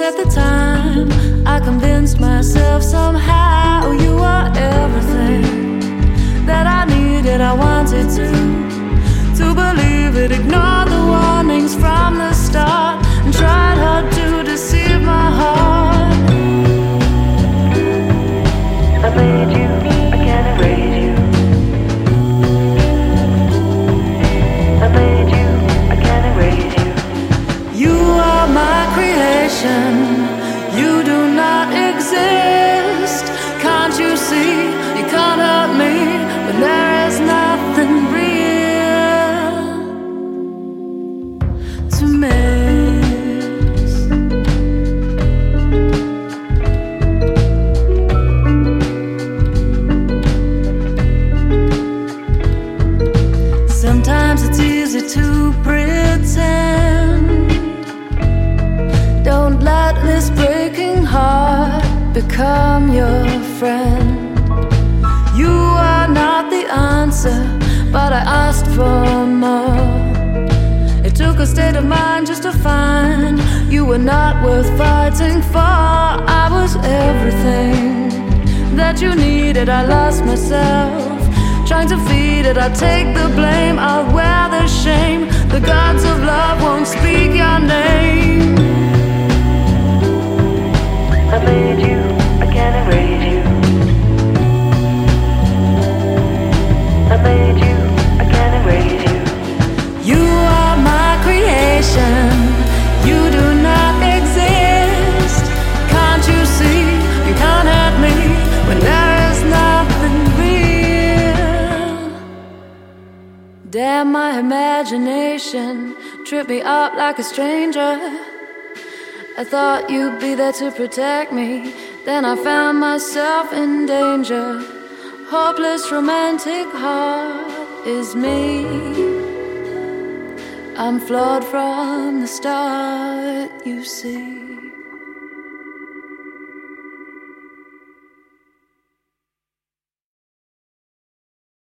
at the time, I convinced myself somehow you were everything that I needed, I wanted to believe it. Ignored the warnings from the start and tried hard to deceive my heart. I made you, I can't erase you. I made you, I can't erase you. You are my creation, you do not exist. Can't you see, you can't hurt me when there is nothing real to miss. Sometimes it's easy to pretend. Don't let this breaking heart become your friend. You are not the answer, but I asked for more. It took a state of mind just to find you were not worth fighting for. I was everything that you needed. I lost myself trying to feed it. I take the blame, I'll wear the shame. The gods of love won't speak your name. I made you, I can't erase you. I made you, I can't erase you. You are my creation, you do not exist. Can't you see, you can't hurt me when there is nothing real. Damn, my imagination tripped me up like a stranger. I thought you'd be there to protect me, then I found myself in danger. Hopeless romantic heart is me. I'm flawed from the start, you see.